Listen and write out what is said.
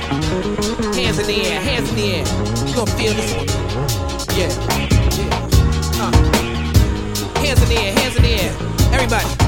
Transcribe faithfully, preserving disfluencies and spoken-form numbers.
Hands in the air, hands in the air. You gon' feel this one. Yeah, yeah. Uh. Hands in the air, hands in the air. Everybody.